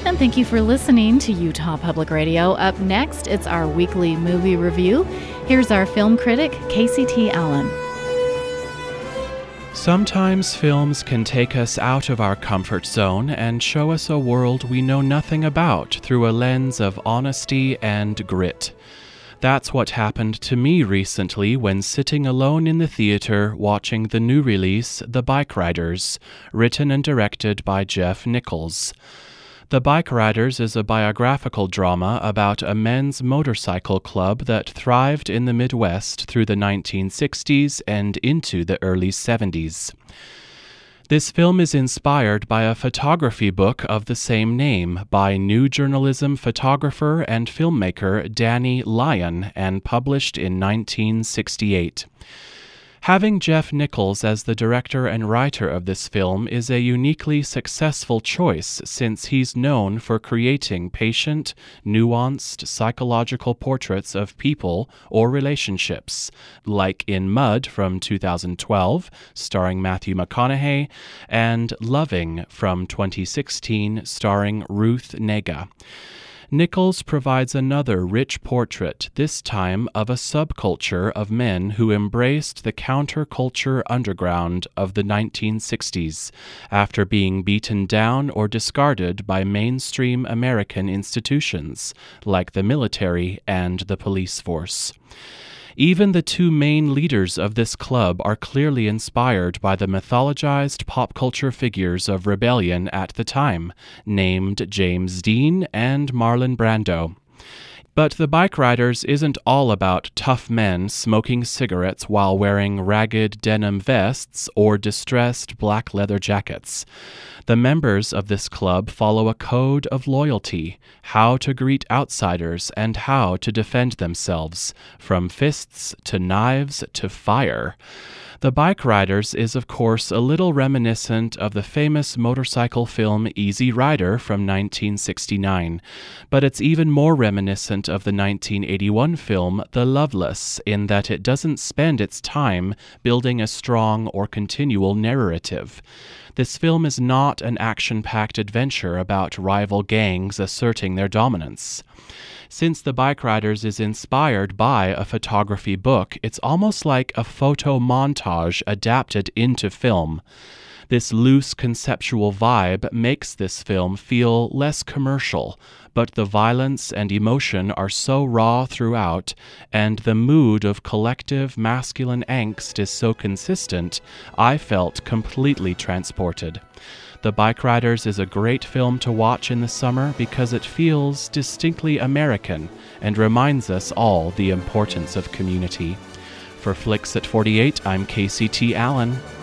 And thank you for listening to Utah Public Radio. Up next, it's our weekly movie review. Here's our film critic, Casey T. Allen. Sometimes films can take us out of our comfort zone and show us a world we know nothing about through a lens of honesty and grit. That's what happened to me recently when sitting alone in the theater watching the new release, The Bike Riders, written and directed by Jeff Nichols. The Bike Riders is a biographical drama about a men's motorcycle club that thrived in the Midwest through the 1960s and into the early 70s. This film is inspired by a photography book of the same name by new journalism photographer and filmmaker Danny Lyon and published in 1968. Having Jeff Nichols as the director and writer of this film is a uniquely successful choice since he's known for creating patient, nuanced psychological portraits of people or relationships, like in Mud from 2012, starring Matthew McConaughey, and Loving from 2016, starring Ruth Negga. Nichols provides another rich portrait, this time of a subculture of men who embraced the counterculture underground of the 1960s after being beaten down or discarded by mainstream American institutions like the military and the police force. Even the two main leaders of this club are clearly inspired by the mythologized pop culture figures of rebellion at the time, named James Dean and Marlon Brando. But The Bike Riders isn't all about tough men smoking cigarettes while wearing ragged denim vests or distressed black leather jackets. The members of this club follow a code of loyalty, how to greet outsiders and how to defend themselves, from fists to knives to fire. The Bike Riders is, of course, a little reminiscent of the famous motorcycle film Easy Rider from 1969, but it's even more reminiscent of the 1981 film The Loveless in that it doesn't spend its time building a strong or continual narrative. This film is not an action-packed adventure about rival gangs asserting their dominance. Since The Bike Riders is inspired by a photography book, it's almost like a photo montage adapted into film. This loose conceptual vibe makes this film feel less commercial, but the violence and emotion are so raw throughout, and the mood of collective masculine angst is so consistent, I felt completely transported. The Bike Riders is a great film to watch in the summer because it feels distinctly American and reminds us all the importance of community. For Flicks at 48, I'm Casey T. Allen.